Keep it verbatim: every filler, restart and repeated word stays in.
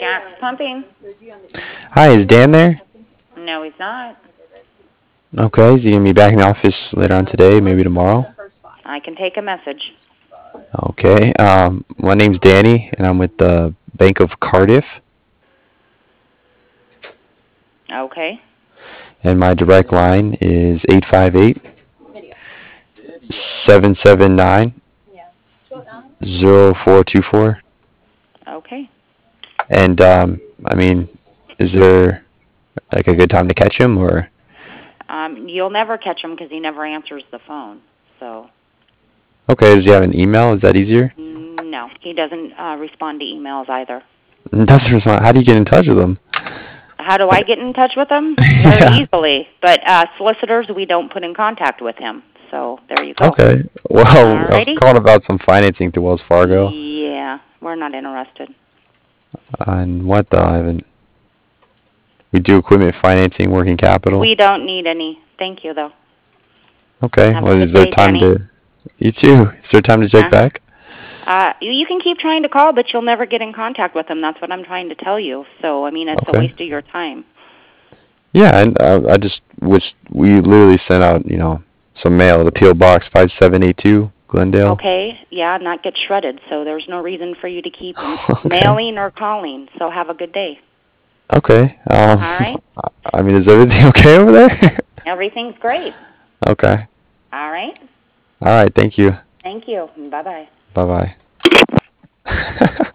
Gas pumping? Hi, is Dan there? No, he's not. Okay, is he gonna be back in the office later on today, maybe tomorrow? I can take a message. Okay, um, my name's Danny, and I'm with the Bank of Cardiff, Okay. and my direct line is eight five eight, seven seven nine, zero four two four. Okay. And, um, I mean, is there, like, a good time to catch him, or? Um, you'll never catch him because he never answers the phone. So, Okay, does he have an email? Is that easier? mm, no, he doesn't uh, respond to emails either. Doesn't respond. How do you get in touch with him? How do I Like, get in touch with him? Very yeah. easily. But uh, solicitors, we don't put in contact with him. So there you go. Okay. Well, I was Alrighty. calling about some financing through Wells Fargo. Yeah, we're not interested. And what the? I haven't. We do equipment financing, working capital. We don't need any. Thank you, though. Okay. Have a Well, is good there day, time Danny. to? You too. Is there time to check Uh-huh. back? Uh, you, you can keep trying to call, but you'll never get in contact with him. That's what I'm trying to tell you. So, I mean, it's a Okay. waste of your time. Yeah, and uh, I just wish we literally sent out, you know, some mail to P O Box five seven eight two, Glendale. Okay? Yeah, not get shredded. So there's no reason for you to keep m- Okay. mailing or calling. So have a good day. Okay. Um, All right? I mean, is everything okay over there? Everything's great. Okay. All right? All right. Thank you. Thank you. Bye-bye. Bye bye.